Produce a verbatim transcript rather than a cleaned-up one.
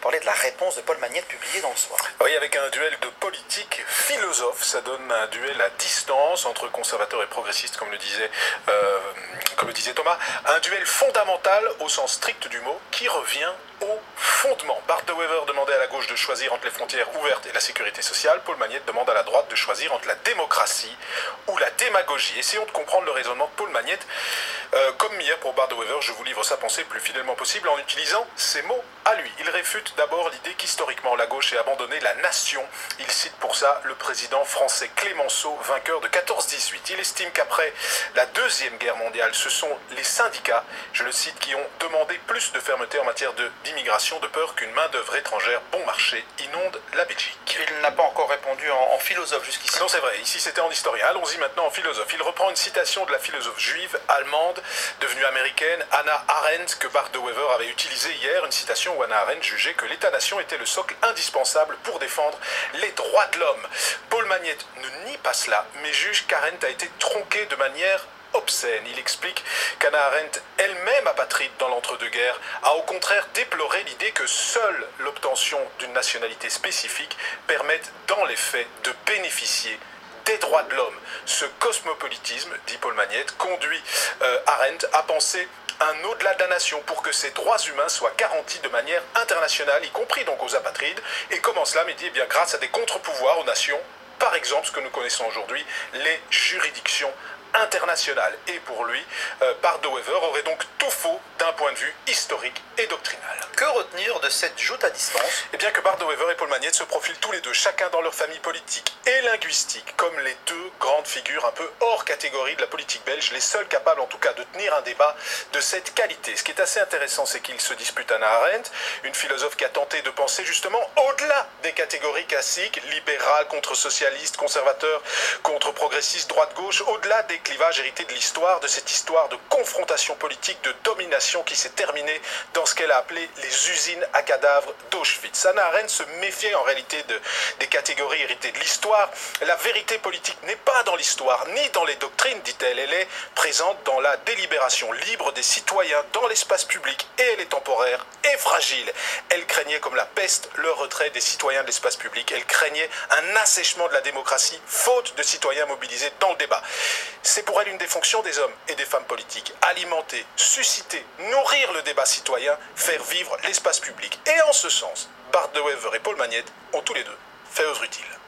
parler de la réponse de Paul Magnette publiée dans Le Soir. Oui, avec un duel de politiques philosophes, ça donne un duel à distance entre conservateurs et progressistes, comme le disait, euh, comme le disait Thomas. Un duel fondamental au sens strict du mot, qui revient au fondement. Bart de Wever demandait à la gauche de choisir entre les frontières ouvertes et la sécurité sociale. Paul Magnette demande à la droite de choisir entre la démocratie ou la démagogie. Essayons de comprendre le raisonnement de Paul Magnette. Euh, comme hier pour Bart de Wever, je vous livre sa pensée le plus fidèlement possible en utilisant ces mots à lui. Il réfute d'abord l'idée qu'historiquement la gauche ait abandonné la nation. Il cite pour ça le président français Clémenceau, vainqueur de quatorze dix-huit. Il estime qu'après la Deuxième Guerre mondiale, ce sont les syndicats, je le cite, qui ont demandé plus de fermeté en matière d'immigration, de peur qu'une main-d'œuvre étrangère bon marché inonde la Belgique. Il n'a pas encore répondu en, en philosophe jusqu'ici. Non, c'est vrai. Ici, c'était en historien. Allons-y maintenant en philosophe. Il reprend une citation de la philosophe juive allemande, devenue américaine, Hannah Arendt, que Bart de Wever avait utilisée hier. Une citation où Hannah Arendt jugeait que l'État-nation était le socle indispensable pour défendre les droits de l'homme. Paul Magnette ne nie pas cela, mais juge qu'Arendt a été tronquée de manière obscène. Il explique qu'Hannah Arendt, elle-même apatride dans l'entre-deux-guerres, a au contraire déploré l'idée que seule l'obtention d'une nationalité spécifique permette dans les faits de bénéficier des droits de l'homme. Ce cosmopolitisme, dit Paul Magnette, conduit euh, Arendt à penser un au-delà de la nation pour que ces droits humains soient garantis de manière internationale, y compris donc aux apatrides. Et comment cela, mais dit, eh bien, grâce à des contre-pouvoirs aux nations, par exemple ce que nous connaissons aujourd'hui, les juridictions internationales. Et pour lui, euh, Bart de Wever aurait donc tout faux d'un point de vue historique et doctrinal. Que retenir de cette joute à distance? Eh bien que Bart de Wever et Paul Magnette se profilent tous les deux, chacun dans leur famille politique et linguistique, comme les deux grandes figures un peu hors catégorie de la politique belge, les seuls capables en tout cas de tenir un débat de cette qualité. Ce qui est assez intéressant, c'est qu'ils se disputent Hannah Arendt, une philosophe qui a tenté de penser justement au-delà des catégories classiques, libéral contre socialiste, conservateur contre progressiste, droite-gauche, au-delà des clivages hérités de l'histoire, de cette histoire de confrontation politique, de domination qui s'est terminée dans ce qu'elle a appelé les usines à cadavres d'Auschwitz. Hannah Arendt se méfiait en réalité de, des catégories héritées de l'histoire. La vérité politique n'est pas dans l'histoire, ni dans les doctrines, dit-elle. Elle est présente dans la délibération libre des citoyens dans l'espace public, et elle est temporaire et fragile. Elle craignait comme la peste le retrait des citoyens de l'espace public. Elle craignait un assèchement de la démocratie, faute de citoyens mobilisés dans le débat. C'est pour elle une des fonctions des hommes et des femmes politiques. Alimenter, susciter, nourrir le débat citoyen, faire vivre l'espace public. Et en ce sens, Bart de Wever et Paul Magnette ont tous les deux fait œuvre utile.